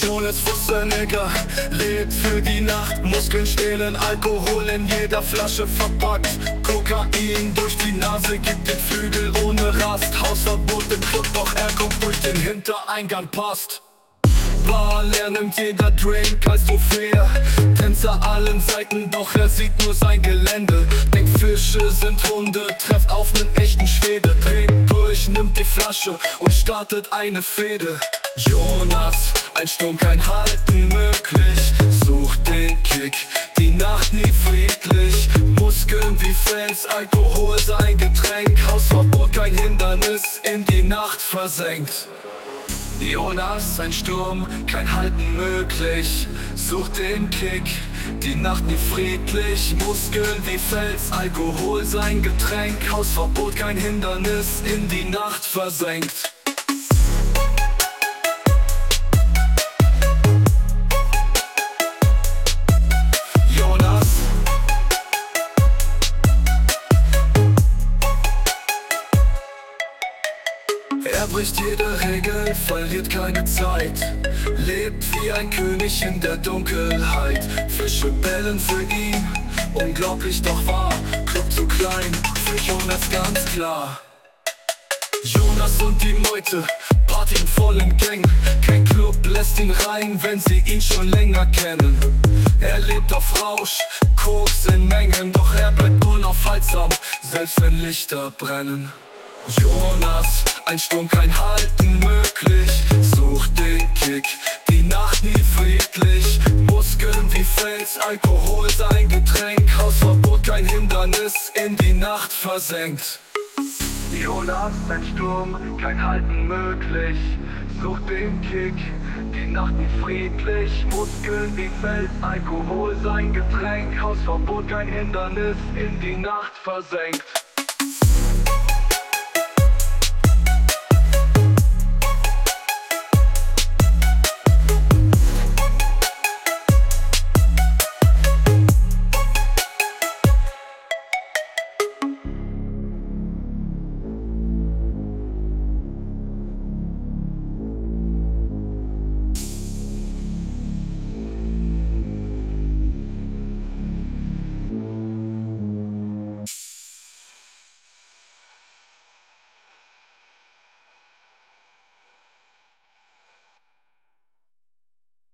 Jonas Schwarzenegger lebt für die Nacht. Muskeln stehlen, Alkohol in jeder Flasche verpackt. Kokain durch die Nase gibt den Flügel ohne Rast. Hausverbot im Club, doch er kommt durch den Hintereingang, passt. Bar leer nimmt jeder Drink als Trophäe. Tänzer allen Seiten, doch er sieht nur sein Gelände. Denkt Fische sind Hunde, trefft auf nen echten Schwede. Dreht durch, nimmt die Flasche und startet eine Fehde. Jonas, ein Sturm, kein Halten möglich. Sucht den Kick, die Nacht nie friedlich. Muskeln wie Fels, Alkohol sein Getränk. Hausverbot, kein Hindernis, in die Nacht versenkt. Jonas, ein Sturm, kein Halten möglich. Sucht den Kick, die Nacht nie friedlich. Muskeln wie Fels, Alkohol sein Getränk. Hausverbot, kein Hindernis, in die Nacht versenkt. Er bricht jede Regel, verliert keine Zeit. Lebt wie ein König in der Dunkelheit. Fische bellen für ihn, unglaublich doch wahr. Club zu klein, für Jonas ganz klar. Jonas und die Meute, Party in vollen Gängen. Kein Club lässt ihn rein, wenn sie ihn schon länger kennen. Er lebt auf Rausch, Koks in Mengen. Doch er bleibt unaufhaltsam, selbst wenn Lichter brennen. Jonas, ein Sturm, kein Halten möglich. Sucht den Kick, die Nacht nie friedlich. Muskeln wie Fels, Alkohol sein Getränk. Hausverbot, kein Hindernis, in die Nacht versenkt. Jonas, ein Sturm, kein Halten möglich. Sucht den Kick, die Nacht nie friedlich. Muskeln wie Fels, Alkohol sein Getränk. Hausverbot, kein Hindernis, in die Nacht versenkt.